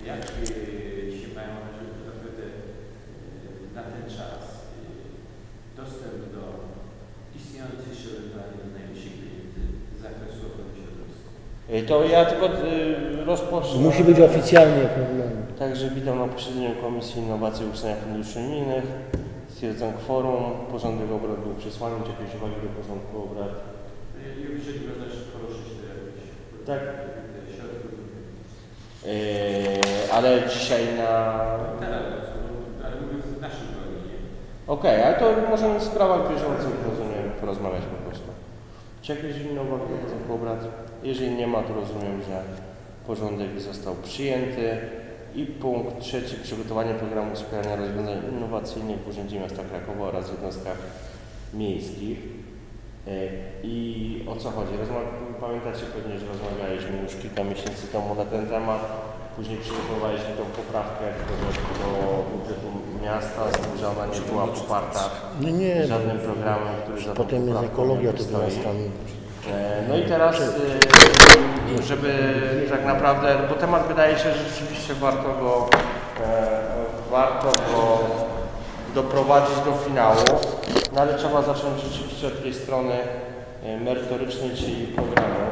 jak się mają na ten czas dostęp do istniejących środowisk najwyższych pieniędzy z zakresu ochrony środowiska? To ja tylko rozpocznę. Musi być oficjalnie. Także witam na posiedzeniu Komisji Innowacji i Uczenia Funduszy Unijnych. Stwierdzam kworum. Porządek obrad był przesłany. Czy jakieś uwagi do porządku obrad? Jeżeli można jeszcze poruszyć to jakieś tak. Środki. Ale dzisiaj na... Ale mówiąc w naszym gronie. Okej, ale to możemy w sprawach bieżących, rozumiem, porozmawiać po prostu. Czy jakieś inne uwagi do porządku obrad? Jeżeli nie ma, to rozumiem, że porządek został przyjęty. I punkt trzeci, przygotowanie programu wspierania rozwiązań innowacyjnych w Urzędzie Miasta Krakowa oraz w jednostkach miejskich. I o co chodzi? Pamiętacie pewnie, że rozmawialiśmy już kilka miesięcy temu na ten temat. Później przygotowaliśmy tą poprawkę do budżetu miasta, że ona nie była poparta żadnym programem, który za potem jest ekologia tego miasta. No i teraz, żeby tak naprawdę, bo temat wydaje się, że rzeczywiście warto go doprowadzić do finału, no ale trzeba zacząć rzeczywiście od tej strony merytorycznej, czyli programu.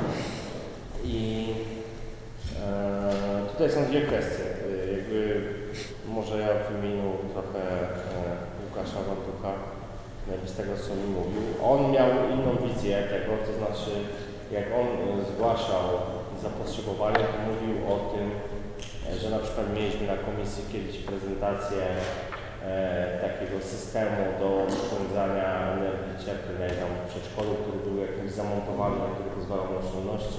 I tutaj są dwie kwestie. Może ja w imieniu trochę Łukasza Wartucha, z tego co mi mówił. On miał inną wizję tego, to znaczy jak on zgłaszał zapotrzebowanie, to mówił o tym, że na przykład mieliśmy na komisji kiedyś prezentację takiego systemu do urządzania energii cieplnej tam w przedszkolu, który był jakiś zamontowany, który pozwalał na oszczędności,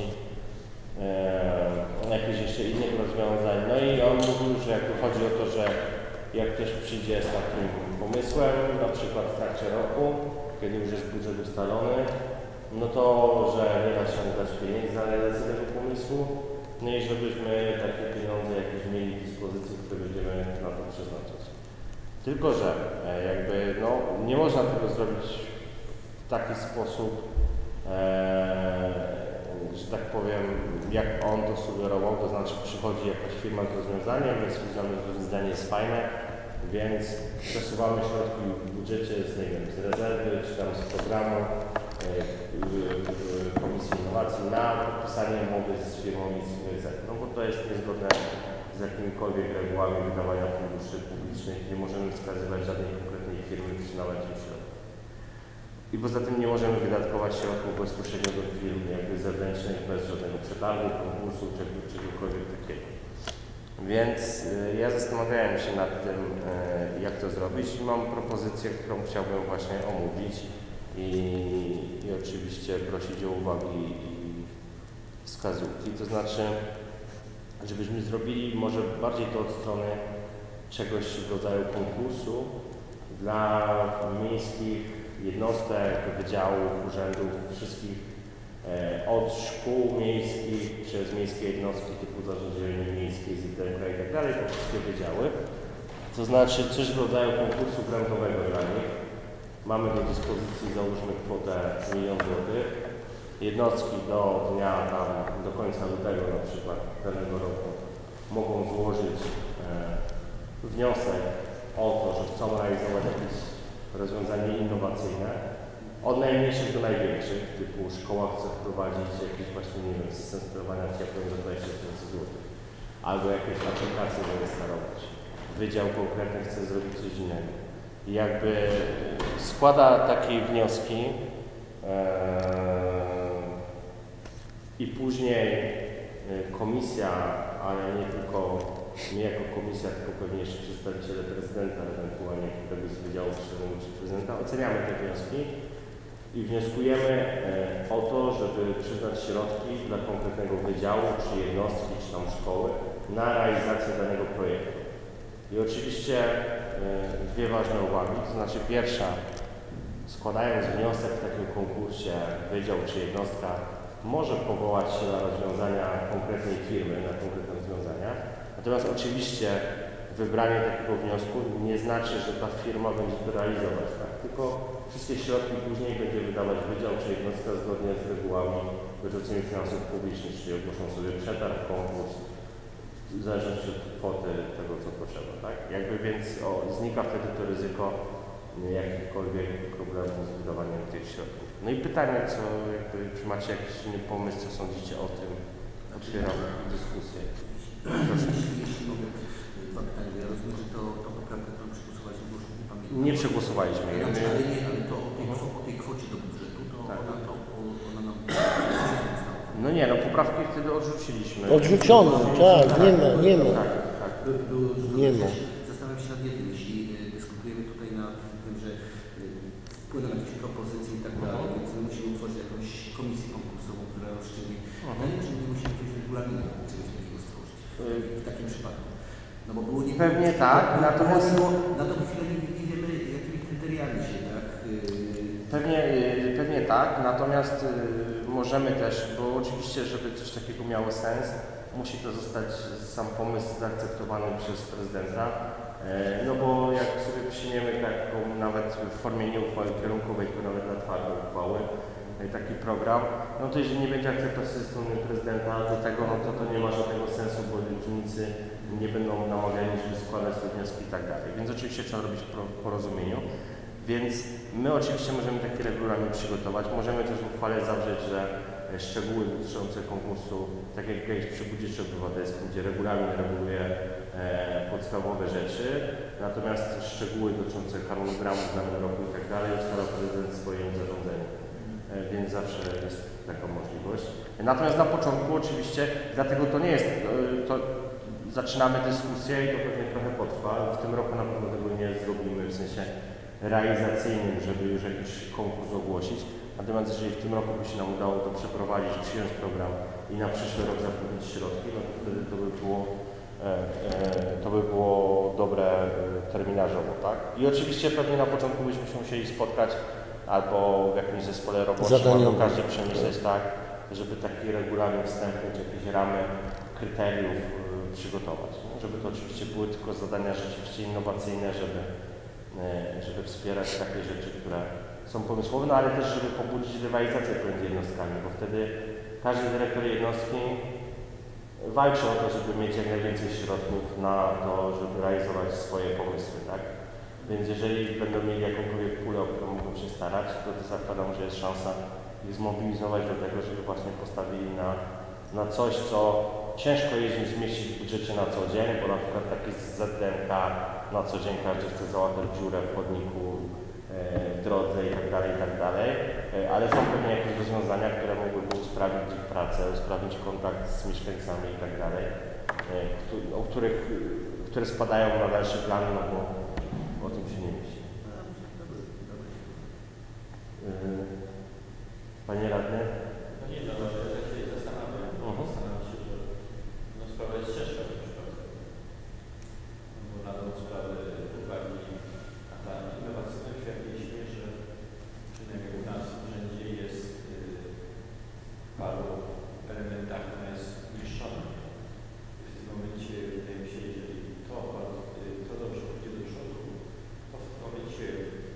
jakichś jeszcze innych rozwiązań. No i on mówił, że jak chodzi o to, że jak ktoś przyjdzie z takim pomysłem, na przykład w trakcie roku, kiedy już jest budżet ustalony, no to, że nie da się dać pieniędzy na realizację tego pomysłu, no i żebyśmy takie pieniądze jakieś mieli w dyspozycji, które będziemy na to przeznaczać. Tylko, że nie można tego zrobić w taki sposób, że tak powiem, jak on to sugerował, to znaczy przychodzi jakaś firma z rozwiązaniem, więc uznamy, że rozwiązanie jest fajne, więc przesuwamy środki w budżecie z rezerwy, czy tam z programu Komisji Innowacji na podpisanie umowy z firmą ICZ, no bo to jest niezgodne z jakimikolwiek regułami wydawania funduszy publicznych, nie możemy wskazywać żadnej konkretnej firmy, przyznawać im środki. I poza tym nie możemy wydatkować środków bezpośrednio do firm jakby zewnętrznych bez żadnego przetargu, konkursu, czegokolwiek takiego. Więc ja zastanawiałem się nad tym, jak to zrobić i mam propozycję, którą chciałbym właśnie omówić i oczywiście prosić o uwagi i wskazówki. To znaczy, żebyśmy zrobili może bardziej to od strony czegoś w rodzaju konkursu dla miejskich jednostek, wydziałów, urzędów, wszystkich od szkół miejskich przez miejskie jednostki typu zarządzanie miejskie, ZDK i tak dalej, po wszystkie wydziały. To znaczy coś w rodzaju konkursu grantowego dla nich. Mamy do dyspozycji, załóżmy, kwotę 1 000 000 złotych. Jednostki do końca lutego na przykład danego roku mogą złożyć wniosek o to, że chcą realizować jakieś rozwiązanie innowacyjne, od najmniejszych do największych, typu szkoła chce wprowadzić jakiś właśnie, nie wiem, system sterowania ciepłem za 20 000 złotych, albo jakieś aplikacje zainstalować. Wydział konkretny chce zrobić coś innego. I jakby składa takie wnioski i później komisja, ale nie tylko my jako komisja, tylko pewnie jeszcze przedstawiciele prezydenta, ewentualnie któregoś z wydziałów czy prezydenta, oceniamy te wnioski i wnioskujemy o to, żeby przyznać środki dla konkretnego wydziału, czy jednostki, czy tam szkoły na realizację danego projektu. I oczywiście dwie ważne uwagi, to znaczy pierwsza, składając wniosek w takim konkursie, wydział czy jednostka może powołać się na rozwiązania konkretnej firmy, na konkretne rozwiązania. Natomiast oczywiście wybranie takiego wniosku nie znaczy, że ta firma będzie to realizować, tak? Tylko wszystkie środki później będzie wydawać wydział czy jednostka zgodnie z regułami dotyczącymi finansów publicznych, czyli ogłoszą sobie przetarg, konkurs w zależności od kwoty tego, co potrzeba, tak? Jakby więc znika wtedy to ryzyko jakichkolwiek problemów z wydawaniem tych środków. No i pytanie, czy macie jakiś pomysł, co sądzicie o tym? Otwieram dyskusję. Proszę. Jeśli mogę, dwa pytania. Ja rozumiem, że to poprawkę, którą przegłosowaliśmy, bo już nie pamiętam. Nie przegłosowaliśmy jej. Ale to o tej kwocie do budżetu, to tak. ona nam... No nie, no poprawki wtedy odrzuciliśmy. Odrzucone, tak, nie ma. Tak, tak. Nie ma. Zastanawiam się nad jednym, jeśli dyskutujemy tutaj nad tym, że wpłyną jakieś propozycje i tak dalej, więc my musimy utworzyć jakąś komisję konkursową, która rozstrzygnie. Pytanie, czy nie musimy jakiegoś regulaminu czegoś takiego stworzyć w takim przypadku. No bo było nie pewnie tak, natomiast na tą chwilę nie wiemy, jakimi kryteriami się tak. Pewnie tak, natomiast możemy też, bo oczywiście, żeby coś takiego miało sens, musi to zostać sam pomysł zaakceptowany przez prezydenta. No bo jak sobie przyjmiemy taką nawet w formie nie uchwały kierunkowej, tylko nawet na twarde uchwały, taki program, no to jeżeli nie będzie akceptacji ze strony prezydenta do tego, no to nie ma żadnego sensu, bo urzędnicy nie będą namawiani, żeby składać te wnioski i tak dalej. Więc oczywiście trzeba robić w porozumieniu. Więc my oczywiście możemy taki regulamin przygotować. Możemy też w uchwale zawrzeć, że szczegóły dotyczące konkursu, tak jak jest przy budżecie obywatelskim, gdzie regulamin reguluje podstawowe rzeczy, natomiast szczegóły dotyczące harmonogramu w danym roku i tak dalej ustala prezydent w swoim zarządzeniu. Więc zawsze jest taka możliwość. Natomiast na początku oczywiście, dlatego to nie jest, to zaczynamy dyskusję i to pewnie trochę potrwa. W tym roku na pewno tego nie zrobimy, w sensie realizacyjnym, żeby już jakiś konkurs ogłosić. Natomiast jeżeli w tym roku by się nam udało to przeprowadzić, przyjąć program i na przyszły rok zapewnić środki, no to wtedy to by było dobre terminarzowo, tak? I oczywiście pewnie na początku byśmy się musieli spotkać albo w jakimś zespole roboczym, albo każdy przemyśleć tak, żeby taki regulamin wstępny, czy jakieś ramy kryteriów przygotować. No? Żeby to oczywiście były tylko zadania rzeczywiście innowacyjne, żeby wspierać takie rzeczy, które są pomysłowe, no ale też, żeby pobudzić rywalizację pomiędzy jednostkami, bo wtedy każdy dyrektor jednostki walczy o to, żeby mieć jak najwięcej środków na to, żeby realizować swoje pomysły, tak? Więc jeżeli będą mieli jakąkolwiek pulę, o którą mogą się starać, to zakładam, że jest szansa ich zmobilizować do tego, żeby właśnie postawili na coś, co ciężko jest im zmieścić w budżecie na co dzień, bo na przykład takie ZDNK na co dzień każdy chce załatać dziurę w chodniku, w drodze i tak dalej, ale są pewnie jakieś rozwiązania, które mogłyby usprawnić ich pracę, usprawnić kontakt z mieszkańcami i tak dalej, które spadają na dalszy plan, no bo o tym się nie myśli. Panie radny? Nie, no ale ja się zastanawiam. Zastanawiam się, że sprawa jest ciężka w tym przypadku. Bo na tą sprawę uwagi, a ta innowacyjność w jakiejś mierze, przynajmniej u nas w urzędzie jest w paru elementach, ona jest niszczona. W tym momencie wydaje mi się, jeżeli to dobrze pójdzie do przodu, to w tym momencie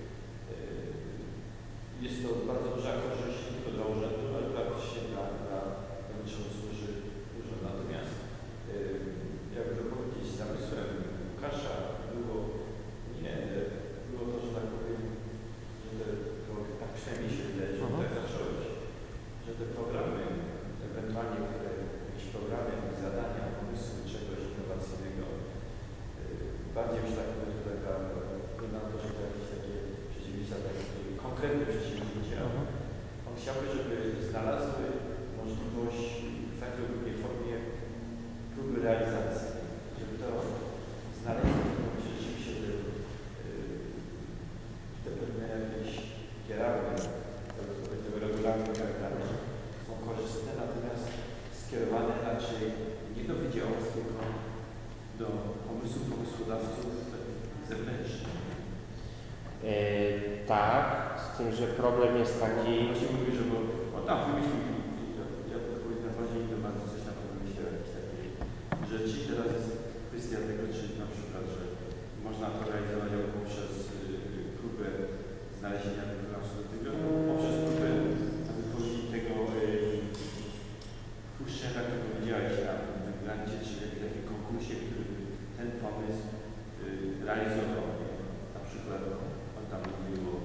jest to bardzo duża korzyść nie tylko dla urzędu, ale praktycznie dla tego, czemu służy urząd. Natomiast jakby to powiedzieć, zamysłem Łukasza było to, że tak powiem, że tak przynajmniej się wydaje, że tak zacząłeś, że te programy, ewentualnie jakieś programy, jakieś zadania, pomysły czegoś innowacyjnego, bardziej już tak powiem, że taka, nie na to, że to jakieś takie przedsięwzięcia, takie konkretne przedsięwzięcia. On chciałby, żeby znalazły możliwość w takiej lub innej formie próby realizacji, żeby to znaleźć rzeczywiście te pewne jakieś kierunki tego regulaminu i tak dalej są korzystne, natomiast skierowane raczej nie do wydziałów, tylko do pomysłodawców zewnętrznych. Tak, z tym, że problem jest taki... Właśnie mówię, że tam wymyślił, ja odpowiedź na razie bardzo coś na to wymyślił, jakieś takie rzeczy. Teraz jest kwestia tego, czy na przykład, że można to realizować poprzez próbę znalezienia tego absolutnego, poprzez próbę wypowiedzi tego puszczenia, jak to powiedziałeś, na tym grancie, czy jakieś takie konkursy konkursie, który by ten pomysł realizował. Na przykład on tam mówił o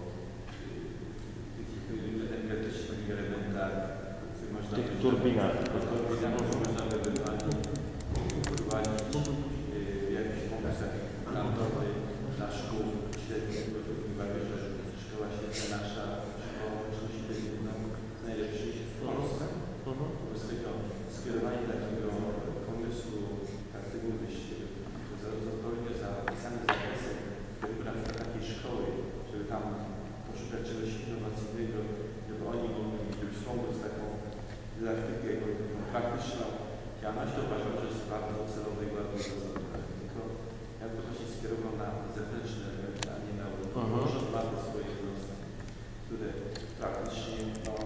tych energetycznych elementach, tych turbinach. Można by wprowadzić jakiś pomysł plantowy dla szkół średnich, bo uwagę, że szkoła średnia nasza szkoła musi być jedną z najlepszych w Polsce. Wobec tego skierowanie takiego pomysłu, tak ty mówisz, odpowiednio zapisane zakresy na przykład takiej szkoły, żeby tam poszukać czegoś innowacyjnego, żeby oni mogli wspomóc taką dydaktykę praktyczną działalność, to uważam, że jest bardzo celowe i bardzo rozwiązane. Tylko ja bym właśnie skierował na zewnętrzne, a nie na urządzone swoje jednostki, które praktycznie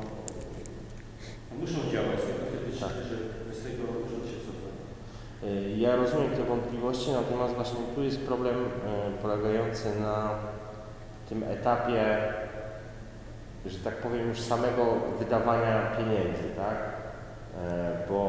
muszą działać tak, że bez tego urząd się cofa. Ja rozumiem te wątpliwości, natomiast właśnie tu jest problem polegający na tym etapie, że tak powiem, już samego wydawania pieniędzy, tak? Bo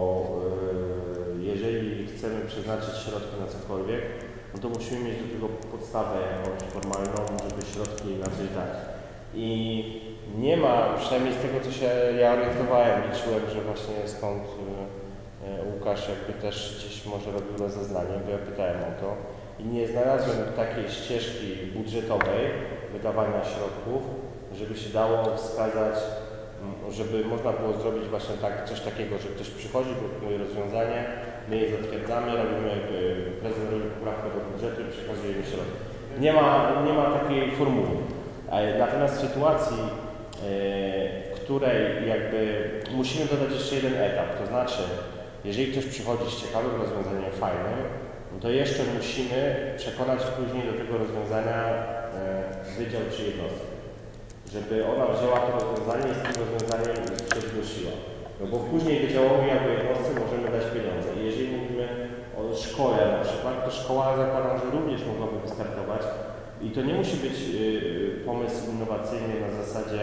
jeżeli chcemy przeznaczyć środki na cokolwiek, no to musimy mieć do tego podstawę jakąś formalną, żeby środki na coś dać. I nie ma, przynajmniej z tego, co się ja orientowałem, liczyłem, że właśnie stąd Łukasz jakby też gdzieś może robił rozeznanie, bo ja pytałem o to i nie znalazłem takiej ścieżki budżetowej wydawania środków, żeby się dało wskazać, żeby można było zrobić właśnie coś takiego, że ktoś przychodzi, proponuje rozwiązanie, my je zatwierdzamy, robimy, prezydent robi poprawkę do budżetu i przekazujemy środki. Nie ma takiej formuły. Natomiast w sytuacji, w której jakby musimy dodać jeszcze jeden etap, to znaczy, jeżeli ktoś przychodzi z ciekawym rozwiązaniem fajnym, no to jeszcze musimy przekonać później do tego rozwiązania wydział czy jednostkę, żeby ona wzięła to rozwiązanie i z tym rozwiązaniem się zgłosiła. No bo później wydziałowi albo jednostce możemy dać pieniądze. I jeżeli mówimy o szkole na przykład, to szkoła zakładam, że również mogłaby wystartować. I to nie musi być pomysł innowacyjny na zasadzie,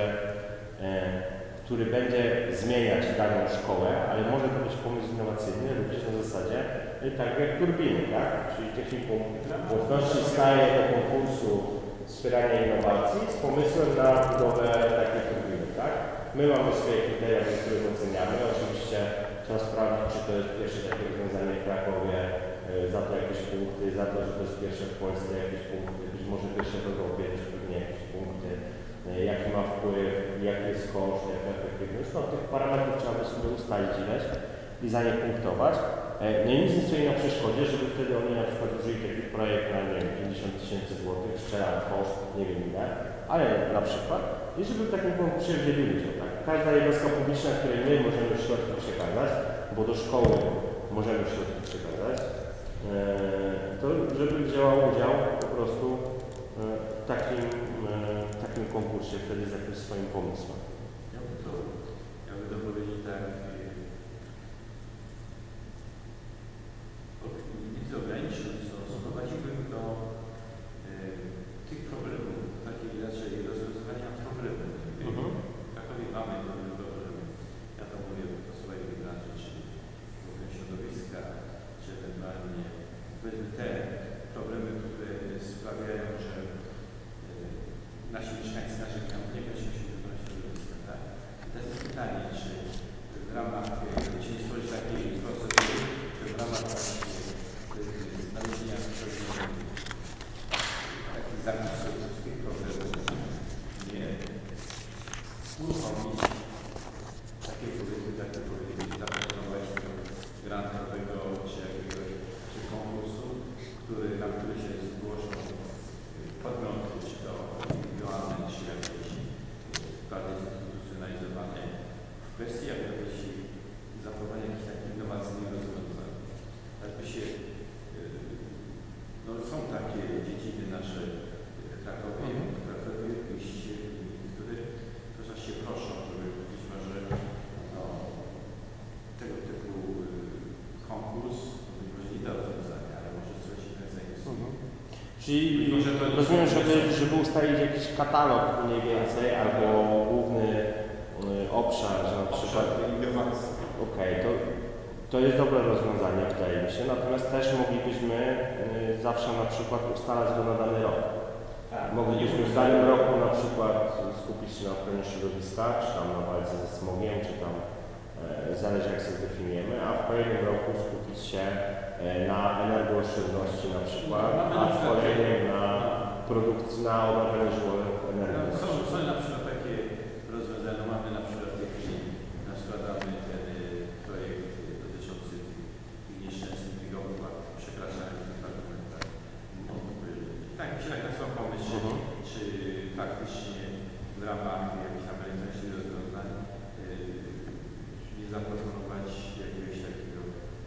który będzie zmieniać daną szkołę, ale może to być pomysł innowacyjny również na zasadzie, tak jak turbiny, tak? Czyli technikum łączności staje do konkursu wspierania innowacji z pomysłem na budowę takiej turbiny, tak? My mamy swoje kryteria, w których oceniamy. Oczywiście trzeba sprawdzić, czy to jest pierwsze takie rozwiązanie w Krakowie, za to jakieś punkty, za to, że to jest pierwsze w Polsce jakieś punkty, być może pierwsze w Europie też pewnie jakieś punkty, jaki ma wpływ, jaki jest koszt, jaka efektywność. No tych parametrów trzeba by sobie ustalić ileś i za nie punktować. No i nic nie stoi na przeszkodzie, żeby wtedy oni na przykład użyli taki projekt na, nie wiem, 50 000 złotych, szczera koszt, nie wiem ile, ale na przykład, i żeby w takim konkursie wzięli udział, tak? Każda jednostka publiczna, której my możemy środki przekazać, bo do szkoły możemy środki przekazać, to żeby wzięła udział po prostu w takim konkursie, wtedy z jakimś swoim pomysłem. Ja bym to powiedzieć tak, nic ograniczyć, to sprowadziłbym do tych problemów, takiej raczej rozwiązywania problemów. W Krakowie mamy pewne problemy. Ja to mówię o swojej branży, czyli w środowiska, czy ewentualnie powiedzmy te problemy, które sprawiają, że nasi mieszkańcy narzekają, nie będziemy się wykonać środowiska, tak? I teraz jest pytanie, czy w ramach, czy nie stworzyć takiej procedury, że w ramach znalezienia takich zapisów z tych problemów nie uruchomić takiego zaproponować grantowego czy jakiegoś konkursu, na który się zgłoszą podmioty, czy to indywidualne, czy jakieś bardziej zinstytucjonalizowane w kwestii jakości zaproponowania jakichś takich innowacyjnych rozwiązań. Jakby się, no są takie dziedziny nasze w Krakowie, które też się proszą, żeby być może tego typu konkurs, być może nie do rozwiązania, ale może coś innego zainteresuje. Czyli rozumiem, żeby ustalić jakiś katalog mniej więcej, albo główny obszar, że na przykład... innowacji. Okej, to To jest dobre rozwiązanie, wydaje mi się, natomiast też moglibyśmy zawsze na przykład ustalać go na dany rok. Moglibyśmy w danym roku na przykład skupić się na ochronie środowiska, czy tam na walce ze smogiem, czy tam zależy jak sobie zdefiniujemy, a w kolejnym roku skupić się na energooszczędności na przykład, a w kolejnym na produkcji, na odnawialnych źródłach energii. Są na przykład takie rozwiązania, mamy na przykład w tej chwili, składamy ten projekt dotyczący tych nieszczęsnych biegów, przekraczających tych argumentach. Tak, mi się tak na pomysł, czy faktycznie w ramach jakichś tam elektronicznych rozwiązań nie zaproponować jakiegoś takiego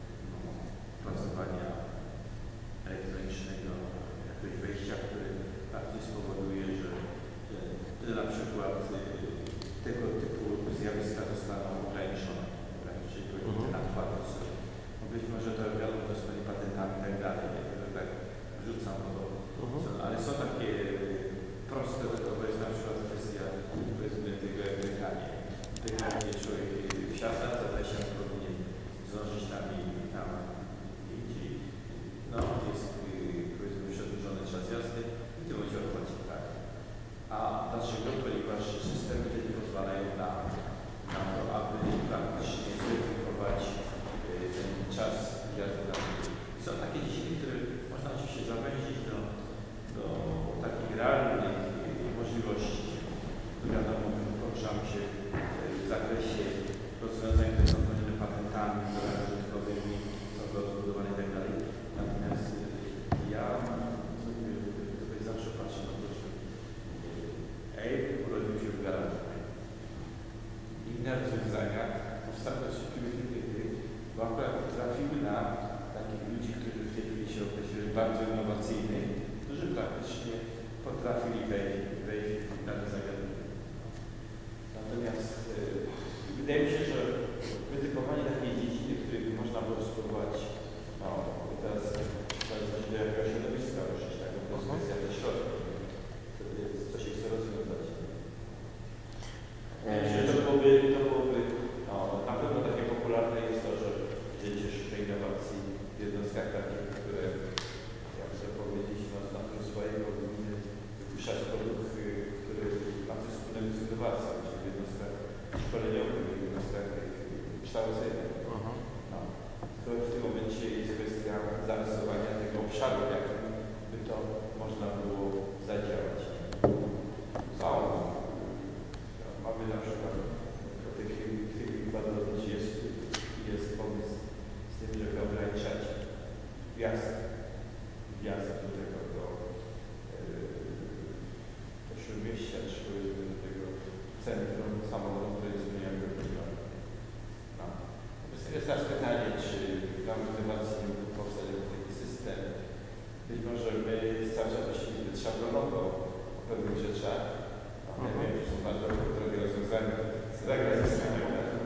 pracowania elektronicznego, jakiegoś wejścia, które bardziej spowoduje, że na przykład tego typu zjawiska zostaną ograniczone, czyli te nakłady są. Być może to wiadomo, to z patentami i tak dalej, tak rzucam to, ale są takie proste, to jest na przykład kwestia powiedzmy tego jak lekanie. Lekanie człowiek wsiada, zadaje się, powinien zdążyć tam i gdzie no, jest powiedzmy przedłużony czas jazdy i to będzie odpłacić tak. A dlaczego? Ponieważ systemy te nie pozwalają na to, aby praktycznie zweryfikować ten czas jazdy na są takie dziedziny, które można oczywiście zawęzić do takich realnych możliwości. Wiadomo, że poruszamy się w zakresie rozwiązań, które są chronione patentami, użytkowymi, są do rozbudowania itd. Natomiast ja tutaj zawsze patrzę na to, że urodził się w garażu. Inne rozwiązania powstały wtedy, bo akurat trafiły na takich ludzi, którzy w tej chwili się określili bardzo innowacyjnych, którzy praktycznie potrafili wejść w dane zagadnienie. Natomiast wydaje mi się, że wytypowanie takiej dziedziny, w której można było spróbować, no teraz zależy do jakiegoś środowiska ruszyć, tak? To jest kwestia też środków, co się chce rozwiązać. To byłoby na pewno takie popularne jest to, że dzieci szuka innowacji w jednostkach takich, które, jak chcę powiedzieć, na tym swoim powinny wypuszczać produkt, który ma coś wspólnego z innowacją, czyli w jednostkach szkoleniowych, w jednostkach kształcenia. To w tym momencie jest kwestia zarysowania tego obszaru, w jakim by to można było zadziałać. Mamy na przykład w tej chwili bardzo jest pomysł z tym, żeby ograniczać wjazd do Śródmieścia, czy powiedzmy do tego centrum samochodu, które jest jakby wybrane. Jest teraz pytanie, czy w ramach innowacji nie mógł powstać taki system. Być może my cały czas myślimy zbyt szablonowo o pewnych rzeczach. Ja wiem, że są bardzo drogie rozwiązania z zagranicznego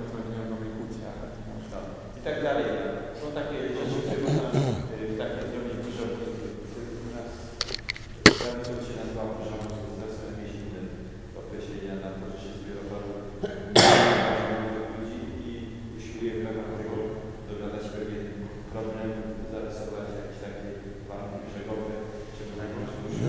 i tak dalej. Są takie rzeczy, które można w takiej zrobić dużo, u nas to się nazywało dużo, zresztą jakieś inne określenia na to, że się zbiorowało ludzi i usiłuje w ramach tego dogadać pewien problem, zarysować jakieś takie warunki brzegowe, żeby najmocniejsze.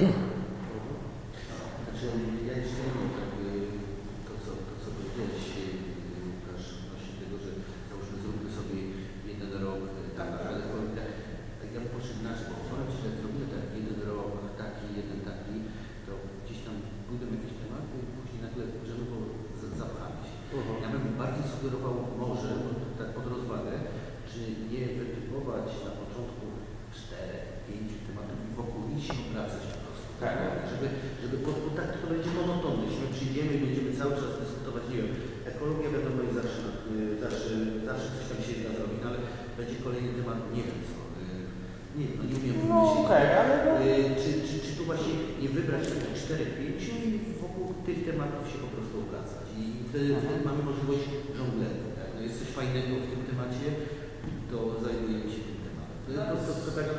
Ja jeszcze nie wiem, to co powiedziałeś, Łukasz, odnośnie tego, że załóżmy zróbmy sobie jeden rok, tak, ale ja poszedł inaczej, bo powiem Ci, że jak zrobimy tak jeden rok, taki, jeden taki, to gdzieś tam pójdą jakieś tematy i później nagle możemy go zapchać. Ja bym bardziej sugerował może, tak pod rozwagę, czy nie wytypować na początku 4-5 tematów i wokół nich się obracać po prostu. Tak, bo tak to będzie monotonne. Jeśli my przyjdziemy i będziemy cały czas dyskutować, nie wiem, ekologia wiadomo jest zawsze coś tam się da zrobić, no ale będzie kolejny temat, nie wiem co. Nie umiem wymyślić. Czy tu właśnie nie wybrać takich 4-5 i wokół tych tematów się po prostu obracać. I wtedy mamy możliwość żongleru. Tak? No jest coś fajnego w tym temacie, to zajmujemy się tym tematem. To tak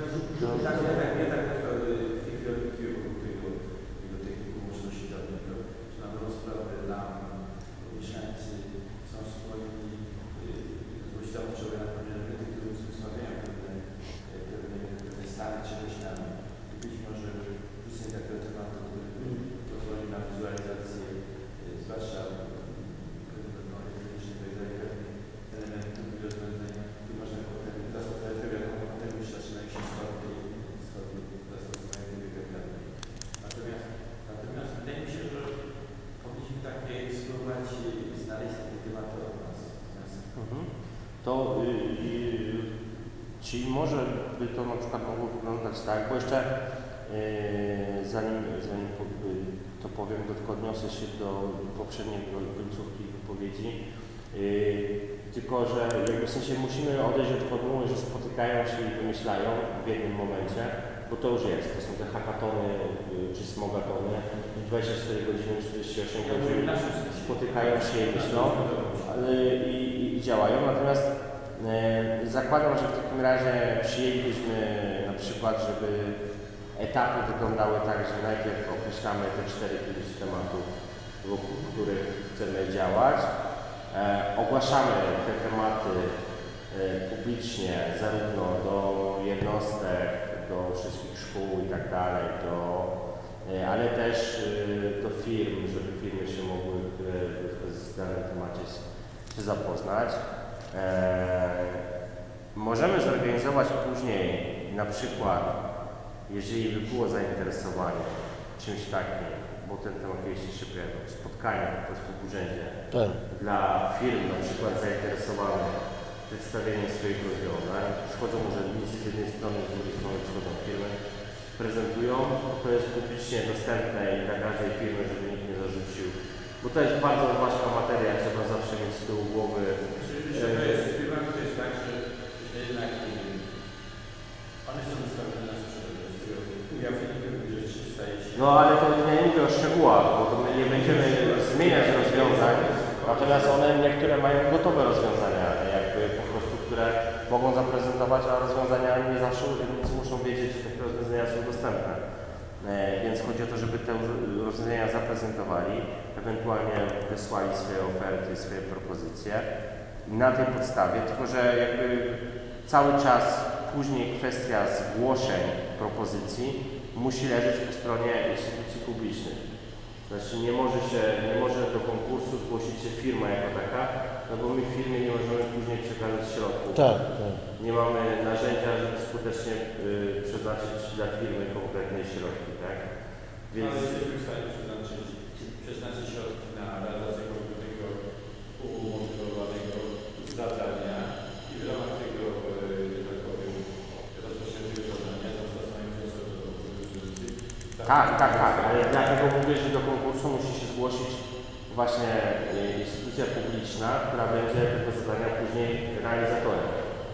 na dobrą sprawę dla mieszkańcy są skłonni złość zapotrzebowania Czyli może by to na przykład mogło wyglądać tak, bo jeszcze zanim to powiem, tylko odniosę się do poprzedniej końcówki wypowiedzi. Tylko, że jakby w sensie musimy odejść od formuły, że spotykają się i wymyślają w jednym momencie, bo to już jest. To są te hackatony czy smogatony, 24 godziny, 48 godzin spotykają się i myślą i działają. Natomiast zakładam, że w takim razie przyjęlibyśmy na przykład, żeby etapy wyglądały tak, że najpierw określamy te 4-5 tematów, wokół których chcemy działać. Ogłaszamy te tematy publicznie zarówno do jednostek, do wszystkich szkół i tak dalej, ale też do firm, żeby firmy się mogły z danym temacie się zapoznać. Możemy zorganizować później na przykład, jeżeli by było zainteresowanie czymś takim, bo ten temat kiedyś się pojawił, spotkania po prostu w urzędzie dla firm na przykład zainteresowanych przedstawieniem swoich rozwiązań. Przychodzą urzędnicy z jednej strony, z drugiej strony przychodzą firmy, prezentują, to jest publicznie dostępne i dla każdej firmy, żeby nikt nie zarzucił, bo to jest bardzo ważna materia, trzeba zawsze mieć z tyłu głowy. To jest tak, że jednak one są wystawione na sprzedaż, z tego ujawnienie rzeczy staje się... No ale to nie mówię o szczegółach, bo to my nie będziemy zmieniać rozwiązań, natomiast one niektóre mają gotowe rozwiązania, jakby po prostu, które mogą zaprezentować, a rozwiązania nie zawsze urzędnicy muszą wiedzieć, że takie rozwiązania są dostępne. Więc chodzi o to, żeby te rozwiązania zaprezentowali, ewentualnie wysłali swoje oferty, swoje propozycje i na tej podstawie, tylko że jakby cały czas później kwestia zgłoszeń propozycji musi leżeć po stronie instytucji publicznych. Znaczy nie może do konkursu zgłosić się firma jako taka, no bo my w firmie nie możemy później przekazać środków. Tak. Nie mamy narzędzia, żeby skutecznie przeznaczyć dla firmy konkretne środki, tak? Więc jesteśmy w stanie przeznaczyć środki na realizację konkretnego umotywowanego zadania i w ramach tego, że tak powiem, rozpoczętego zadania zastosowania wniosek do konkursu. Tak, ale dlatego mówię, że do konkursu musi się zgłosić właśnie instytucja publiczna, która będzie tego zadania później realizatorem.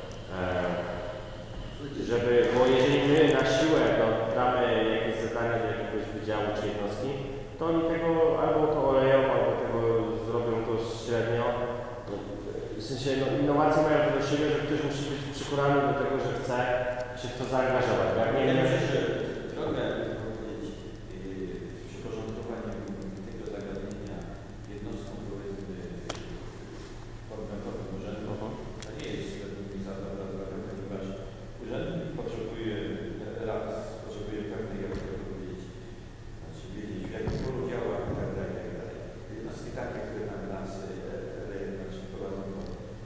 Bo jeżeli my na siłę damy jakieś zadania do jakiegoś wydziału czy jednostki, to oni tego albo to oleją, albo tego zrobią to średnio. W sensie innowacje mają to do siebie, że ktoś musi być przekonany do tego, że chce się w to zaangażować. Ja myślę, że drogę przyporządkowania tego zagadnienia jednostką, powiedzmy, podmiotowym urzędu, to nie jest za dobra droga, ponieważ urzędnik potrzebuje pewnej, jak to powiedzieć, znaczy wiedzieć, w jakim polu działa i tak dalej, i tak dalej. Jednostki takie, które nas prowadzą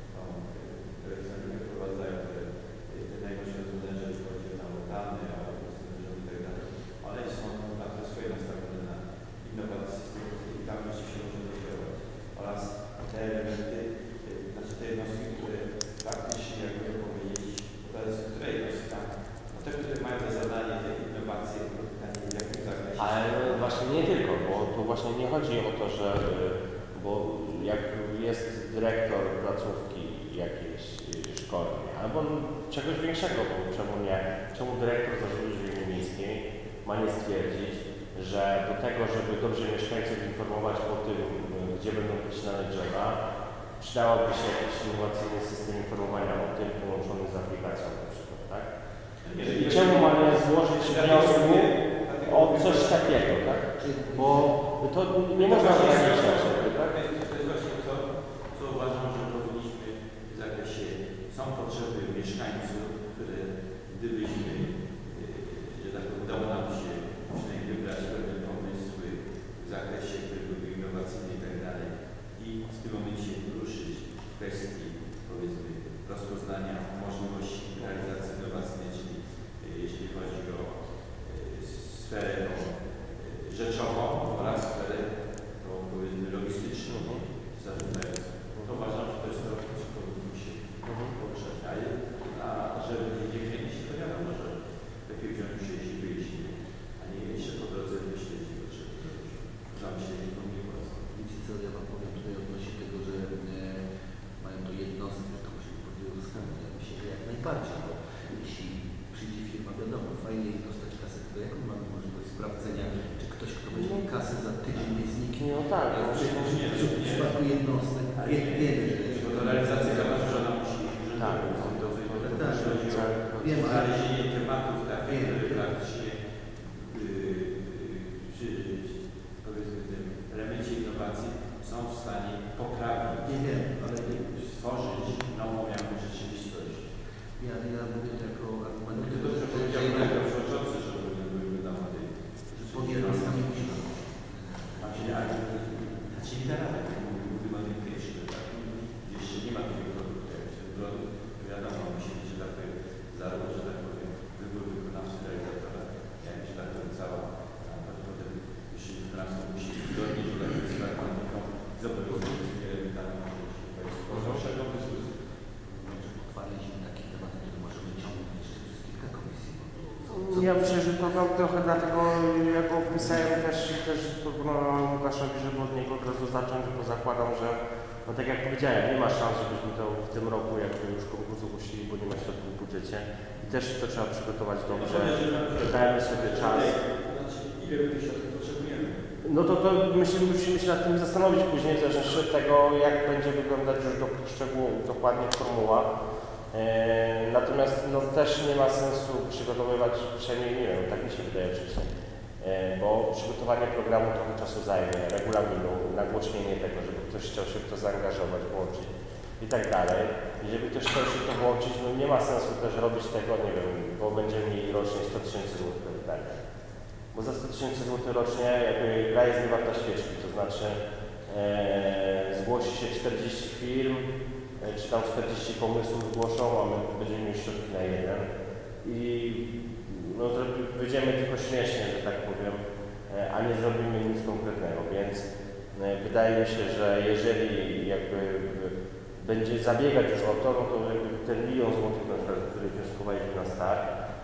wprowadzają te najnowsze rozwiązania, jeżeli chodzi o dane, o i tak dalej. One są na to swoje nastawione na innowacje i tam rzeczywiście można rozwijać. Oraz te elementy, znaczy te jednostki, które faktycznie, jakby to powiedzieć, to jest które jednostka, no te, które mają za zadanie te innowacje, to pytanie w jakim zakresie. Ale właśnie nie tylko, bo tu właśnie nie chodzi o to, że bo jak jest dyrektor placówki jakiejś szkolnej, albo czegoś większego, bo czemu nie? Czemu dyrektor zarządu żywienia miejskiej ma nie stwierdzić, że do tego, żeby dobrze mieszkańców informować o tym, gdzie będą wycinane drzewa, przydałoby się jakiś innowacyjny system informowania o tym połączony z aplikacją na przykład, tak? I czemu mamy złożyć wniosku o coś takiego, tak? Bo to nie można ograniczać, tak? To jest właśnie to, co uważam, że powinniśmy w zakresie, są potrzeby mieszkańców, które gdybyśmy, że tak powiem, udało nam się przynajmniej wybrać pewne pomysły w zakresie, które były innowacyjne i tak dalej i w tym momencie ruszyć w kwestii, powiedzmy, rozpoznania możliwości realizacji innowacyjnej, czyli jeśli chodzi o sferę rzeczową oraz sferę, powiedzmy, logistyczną. będzie chęć, to wiadomo, że lepiej wziąć przyjść i wyjść, a nie jeszcze po drodze myśleć, że tam się nikomu nie płacą. Wiecie co, ja Wam powiem tutaj odnośnie tego, że mają to jednostki, to musi być podjęło skargę. Ja myślę, że jak najbardziej, bo jeśli przyjdzie firma, wiadomo, fajnie jest dostać kasę, tylko jaką mamy możliwość sprawdzenia, czy ktoś, kto weźmie kasę za tydzień nie zniknie. No tak, A w przypadku jednostek wiemy, że Bo to realizacja zaważona musi tak, wiem, ale znalezienie tematów takich, które praktycznie przy powiedzmy tym elemencie innowacji są w stanie poprawić, nie wiem, ale stworzyć nową jakąś rzeczywistość. ja mówię to jako argument, No to dobrze powiedział kolega przewodniczący, że były damaty. pod jednostkami musimy. Znaczy literalnie budowany pierwszy, tak? Gdzieś się nie ma takiego produktu, jak się drogi, wiadomo, musi być, że tak powiem, zarówno, że tak powiem, wybór wykonawcy, realizatora, jak że tak powiem, cała, a potem jeśli wykonawca musi zgodnie, że tak powiem, z praktyką zobowiązującymi elementami, proszę o dyskusję. Uchwaliliśmy takie tematy, które możemy ciągnąć jeszcze przez kilka komisji. Ja myślę, że to trochę dlatego, jak opisałem też proponowałem Łukaszowi, żeby od niego od razu zacząć, bo zakładam, że no tak jak powiedziałem, nie ma szans, żebyśmy to w tym roku jakby już konkurs ogłosili, bo nie ma środków w budżecie i też to trzeba przygotować dobrze, dajemy sobie czas. Znaczy, ile tych środków potrzebujemy? No to musimy się nad tym zastanowić później, w zależności od tego, jak będzie wyglądać już do szczegółów dokładnie formuła. Natomiast no, też nie ma sensu przygotowywać, przynajmniej nie wiem, tak mi się wydaje oczywiście, bo przygotowanie programu trochę czasu zajmie, regulaminu, nagłośnienie tego, żeby ktoś chciał się w to zaangażować, włączyć i tak dalej. I żeby ktoś chciał się w to włączyć, no nie ma sensu też robić tego, nie wiem, bo będziemy mieli rocznie 100 000 złotych do wydania. Bo za 100 000 złotych rocznie jakby gra jest nie warta świeczki, to znaczy zgłosi się 40 firm, czy tam 40 pomysłów zgłoszą, a my będziemy mieć środki na jeden i no, wyjdziemy tylko śmiesznie, że tak powiem, a nie zrobimy nic konkretnego, więc wydaje mi się, że jeżeli jakby będzie zabiegać już o to, no to jakby ten 1 000 000 złotych, na przykład, który wnioskowaliśmy na start,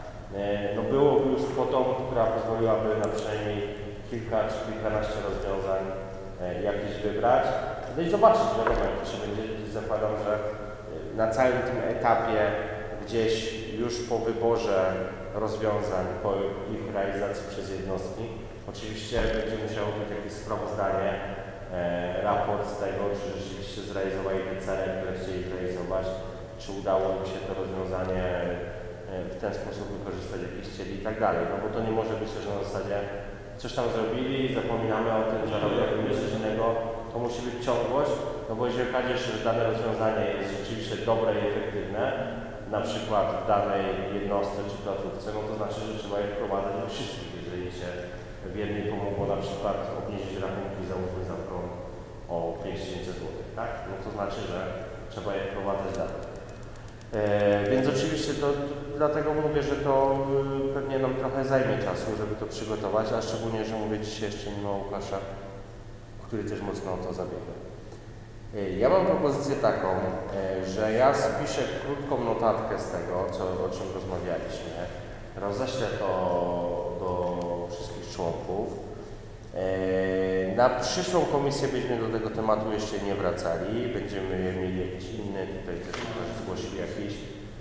no byłoby już kwotą, która pozwoliłaby na przynajmniej kilka czy kilkanaście rozwiązań jakieś wybrać. No i zobaczyć, wiadomo, jak to się będzie. Zakładam, że na całym tym etapie gdzieś już po wyborze rozwiązań, po ich realizacji przez jednostki, oczywiście będzie musiało być jakieś sprawozdanie, raport z tego, czy rzeczywiście zrealizowali te cele, które chcieli zrealizować, czy udało im się to rozwiązanie w ten sposób wykorzystać, jakie chcieli i tak dalej. No bo to nie może być też na zasadzie coś tam zrobili, zapominamy o tym, że robimy coś innego. To musi być ciągłość, no bo jeżeli okaże się, że dane rozwiązanie jest rzeczywiście dobre i efektywne, na przykład w danej jednostce czy placówce, no to znaczy, że trzeba je wprowadzać do wszystkich. Jeżeli się w jednej pomogło na przykład obniżyć rachunki załóżmy za prąd o 5000 zł, tak? No to znaczy, że trzeba je wprowadzać dalej. Więc oczywiście to dlatego mówię, że to pewnie nam trochę zajmie czasu, żeby to przygotować, a szczególnie, że mówię dzisiaj jeszcze nie ma Łukasza, który też mocno o to zabiega. Ja mam propozycję taką, że ja spiszę krótką notatkę z tego, o czym rozmawialiśmy. Roześlę to do wszystkich członków. Na przyszłą komisję byśmy do tego tematu jeszcze nie wracali. Będziemy mieli jakiś inny, tutaj też zgłosili jakiś.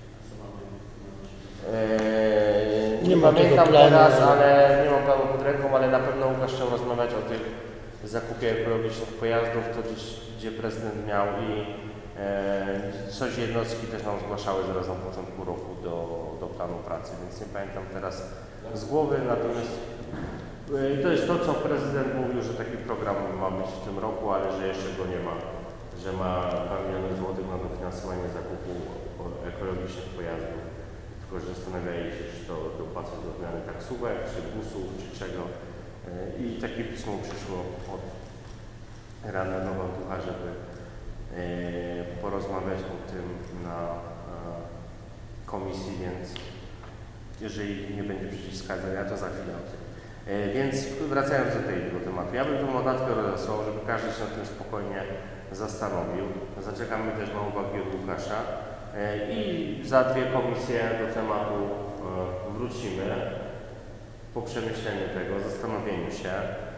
Nie pamiętam teraz, ale nie mam planu pod ręką, ale na pewno Łukasz chciał rozmawiać o tych zakupie ekologicznych pojazdów, to gdzie prezydent miał i coś jednostki też nam zgłaszały zaraz na początku roku do planu pracy, więc nie pamiętam teraz z głowy, natomiast to jest to, co prezydent mówił, że taki program ma być w tym roku, ale że jeszcze go nie ma, że ma 2 miliony złotych na dofinansowanie zakupu ekologicznych pojazdów, tylko że zastanawiali się, czy to dopłacać do zmiany taksówek, czy busów, czy czego. I takie pismo przyszło od Rana Nowa Ducha, żeby porozmawiać o tym na komisji, więc jeżeli nie będzie przeciwwskazań, ja to za chwilę o tym. Więc wracając do tego tematu, ja bym tą notatkę rozesłał, żeby każdy się nad tym spokojnie zastanowił. Zaczekamy też na uwagi od Łukasza I za 2 komisje do tematu wrócimy po przemyśleniu tego, zastanowieniu się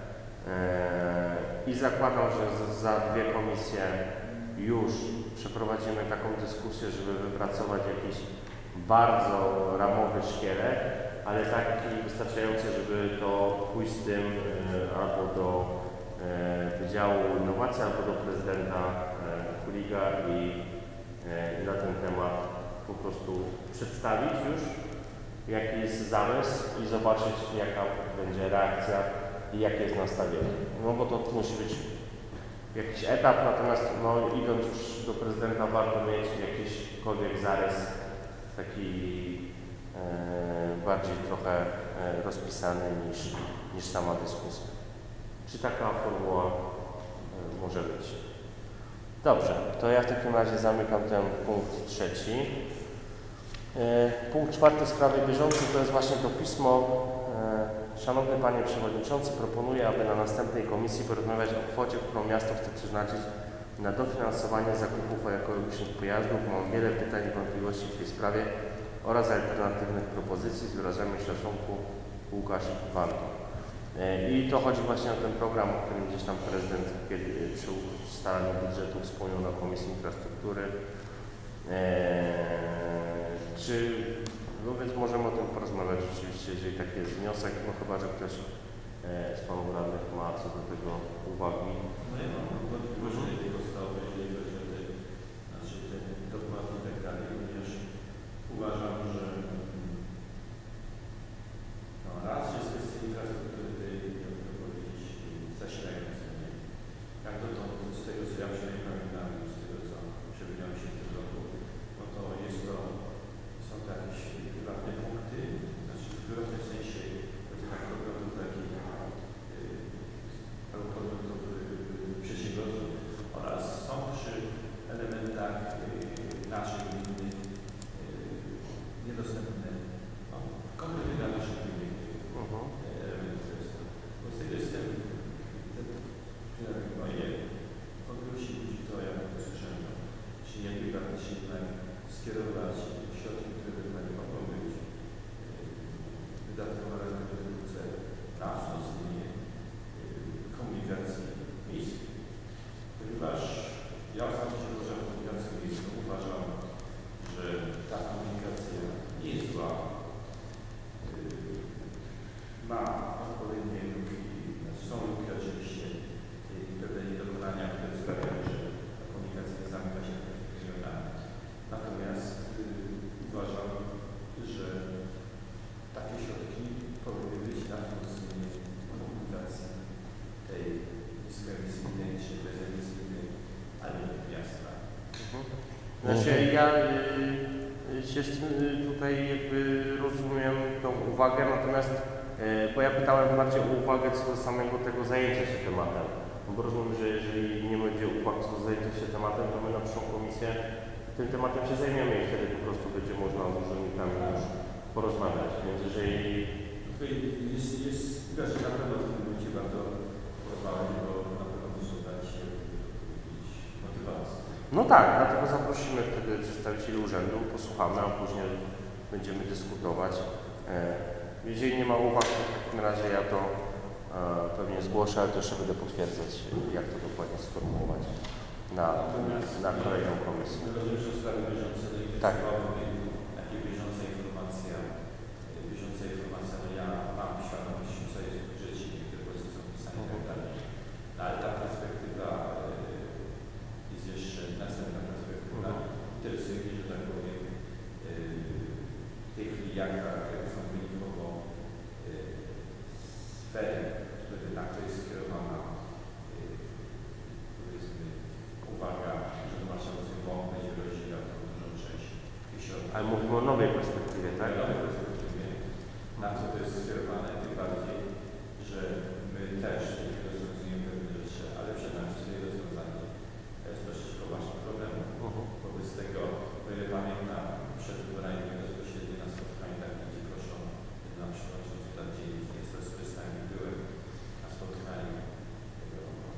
i zakładam, że za 2 komisje już przeprowadzimy taką dyskusję, żeby wypracować jakiś bardzo ramowy szkielet, ale taki wystarczający, żeby to pójść z tym albo do Wydziału Innowacji, albo do prezydenta Kuliga i na ten temat po prostu przedstawić już, jaki jest zamysł i zobaczyć, jaka będzie reakcja i jakie jest nastawienie. No bo to musi być jakiś etap, natomiast no, idąc już do prezydenta warto mieć jakiśkolwiek zarys taki bardziej trochę rozpisany niż sama dyskusja. Czy taka formuła może być? Dobrze, to ja w takim razie zamykam ten punkt 3. Punkt 4 sprawy bieżącej to jest właśnie to pismo. Szanowny Panie Przewodniczący, proponuję, aby na następnej komisji porozmawiać o kwocie, którą miasto chce przeznaczyć na dofinansowanie zakupów ekologicznych pojazdów. Mam wiele pytań i wątpliwości w tej sprawie oraz alternatywnych propozycji. Z wyrażeniem szacunku Łukasz Wanto. I to chodzi właśnie o ten program, o którym gdzieś tam prezydent przy ustalaniu budżetu wspomniał na Komisji Infrastruktury. No więc możemy o tym porozmawiać rzeczywiście, jeżeli taki jest wniosek, no chyba, że ktoś z panów radnych ma co do tego uwagi. No ja mam wątpliwości tej ustawy, jeżeli chodzi o te dopłaty i tak dalej, również uważam, że no, raz, że jest kwestia infrastruktury tej, jakby powiedzieć, zasilającej. Jak dotąd, z tego co ja przynajmniej pamiętam, z tego co przewidziałem się w tym roku, no to jest to, są to jakieś prywatne punkty, znaczy w prywatnym sensie, tak podmiotów takich albo podmiotów przedsiębiorców oraz są przy elementach naszych gminy niedostępne, no, kompletnie dla naszych gminy elementy. Bo z tego jestem, moje wątpliwości budzi to, jak to słyszałem, czy nie by się jednak skierować środki, które ewentualnie mogą być wydatkowane na produkcję na wzmocnienie komunikacji miejskiej. Ponieważ ja osobiście uważam komunikację miejską, uważam, że ta komunikacja nie jest zła. Ma odpowiednie luki, znaczy są luki oczywiście i pewne niedokonania, które sprawiają, że ta komunikacja nie zamyka się regionalnie. Natomiast uważam, że takie środki powinny być na wzmocnienie komunikacji tej niskoemisyjnej czy bezemisyjnej, ale miasta. Znaczy ja się tutaj jakby rozumiem tą uwagę, natomiast bo ja pytałem bardziej o uwagę co do samego tego zajęcia się tematem. No bo rozumiem, że jeżeli nie będzie uwag co do zajęcia się tematem, to my na przyszłą komisję tym tematem się zajmiemy i wtedy po prostu będzie można z urzędnikami już porozmawiać. Więc jeżeli... Jest na pewno w tym momencie warto porozmawiać, bo na pewno muszą dać motywację. No tak, dlatego zaprosimy wtedy przedstawicieli urzędu, posłuchamy, a później będziemy dyskutować. Jeżeli nie ma uwag, to w takim razie ja to pewnie zgłoszę, ale to jeszcze będę potwierdzać, jak to dokładnie sformułować na kolejną komisję. Rozumiem, że sprawy bieżące, tak. Takie bieżąca informacja, no ja mam świadomość, co jest w budżecie, niektóre pozycje są pisane i tak dalej. No, ale ta perspektywa jest jeszcze następna perspektywa. Interesuje mnie, że tak powiem, w tej chwili jakie są wynikowo sfery, na które jest skierowana powiedzmy uwaga, że marszałek WOMP będzie rozdzielał tą dużą część tych środków. Ale mówimy o nowej perspektywie, tak? W nowej perspektywie, na co to jest skierowane, tym bardziej, że my też rozwiązujemy pewne rzeczy, ale przed nami sobie rozwiązanie jest dosyć poważny problem. Wobec tego, o ile pamiętam, przed wyborami bezpośrednio na spotkaniu tak gdzie proszą na przewodniczących lat 9, jest to skorzystanie, byłem na spotkaniu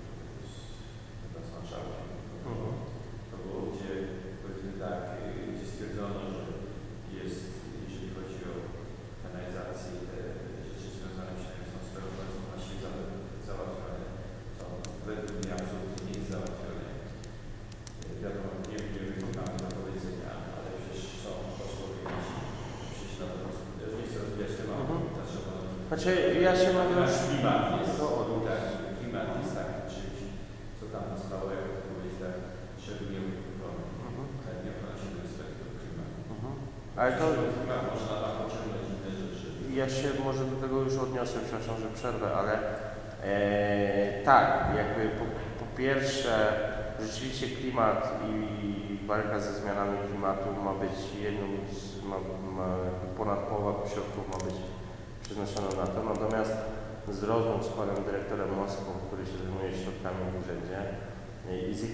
tego z marszałkiem. To było, gdzie powiedzmy tak, gdzie Znaczy, ja się mam... Nasz klimat jest, tak, klimat jest taki czymś, co tam zostało, jak to powiedzieć, tak, szczególnie ochrony. Nie ochrona środowiska, tylko klimat. Ale to... Klimat można tam pociągnąć inne rzeczy. Ja się może do tego już odniosę, przepraszam, że przerwę, ale tak, jakby po pierwsze rzeczywiście klimat i walka ze zmianami klimatu ma być jedną z, ponad połowa środków ma być przeznaczona na to, natomiast z rozmów z panem dyrektorem Moskwą, który się zajmuje środkami w urzędzie i z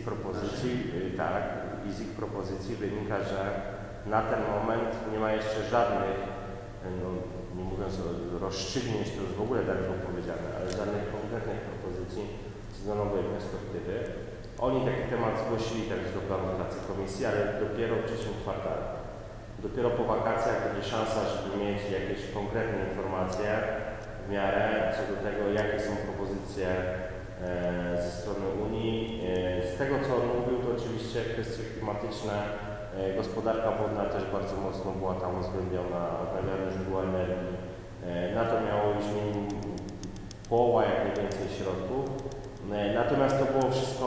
ich propozycji wynika, że na ten moment nie ma jeszcze żadnych, no, nie mówiąc o rozstrzygnięć, to już w ogóle tak było powiedziane, ale żadnych konkretnych propozycji z nowej perspektywy. Oni taki temat zgłosili także do planu pracy komisji, ale dopiero w trzecim kwartale. Dopiero po wakacjach będzie szansa, żeby mieć jakieś konkretne informacje w miarę co do tego, jakie są propozycje ze strony Unii. Z tego, co on mówił, to oczywiście kwestie klimatyczne, gospodarka wodna też bardzo mocno była tam uwzględniona, odnawialne źródła energii. Na to miało już minimum połowa jak najwięcej środków. Natomiast to było wszystko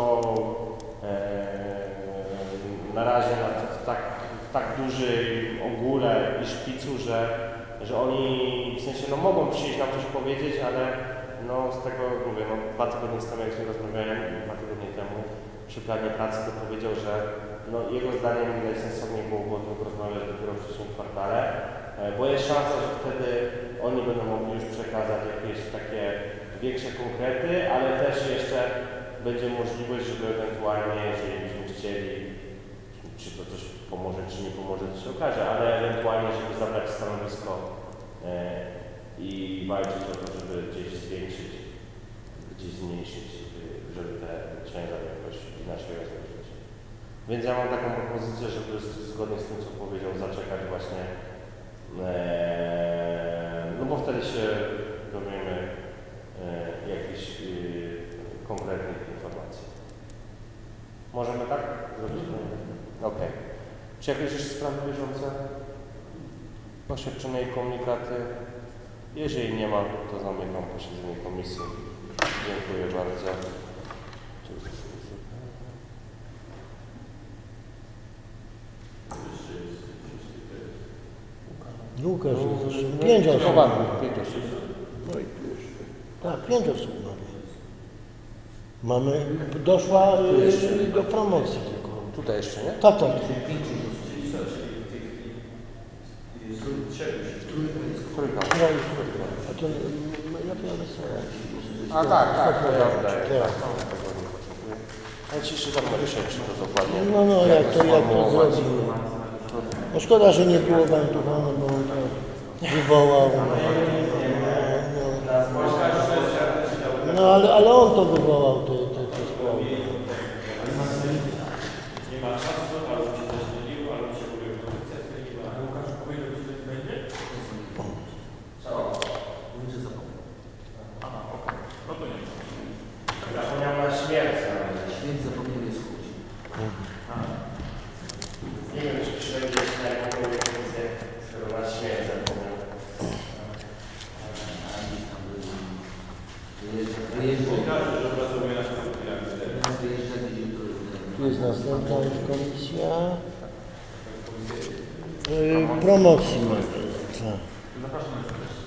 na razie w tak dużym ogóle i szpicu, że oni w sensie no, mogą przyjść nam coś powiedzieć, ale no, z tego mówię, no, 2 tygodnie temu jak się rozmawiałem, 2 tygodnie temu przy planie pracy to powiedział, że no, jego zdaniem najsensowniej byłoby o tym rozmawiać dopiero w przyszłym kwartale, bo jest szansa, że wtedy oni będą mogli już przekazać jakieś takie większe konkrety, ale też jeszcze będzie możliwość, żeby ewentualnie, jeżeli byśmy chcieli, czy to coś pomoże, czy nie pomoże, to się okaże, ale ewentualnie, żeby zabrać stanowisko i walczyć o to, żeby gdzieś zwiększyć, gdzieś zmniejszyć, żeby te ciężar jakoś inaczej rozłożyć. Więc ja mam taką propozycję, żeby zgodnie z tym, co powiedział, zaczekać właśnie, no bo wtedy się dowiemy jakichś konkretnych informacji. Możemy tak zrobić? Okej. Czy jakieś jeszcze sprawy bieżące? Oświadczenia i komunikaty? Jeżeli nie ma, to zamykam posiedzenie komisji. Dziękuję bardzo. Łukasz, 5 osób. 5 osób. No i tak, 5 osób mamy. Doszła do promocji tylko. Tutaj jeszcze, nie? Tak, tak. Trójka. A to ja to A tak, to ja wydaję. Tak. Ale ci jeszcze tam napiszę, czy to dokładnie. No, jak to zrobimy. No szkoda, że nie było Bantuchana, bo on to wywołał. No ale on to wywołał, te sprawy. Nie ma czasu, albo się zaśmieliło, albo się propozycja zmieniła. A Łukasz powiedział, że coś będzie? Co? Mówię, że zapomnę. Aha, okej. No to nie. Zapomniałem na śmierć. Śmierć zapomniał jest w Łodzi. Nie wiem, czy przynajmniej jeszcze na jakąkolwiek komisję, skoro na śmierć zapomniał. Pokażę, że pracuje na strukturach. Tu jest następna już komisja. Promocji. Tak. Zapraszam na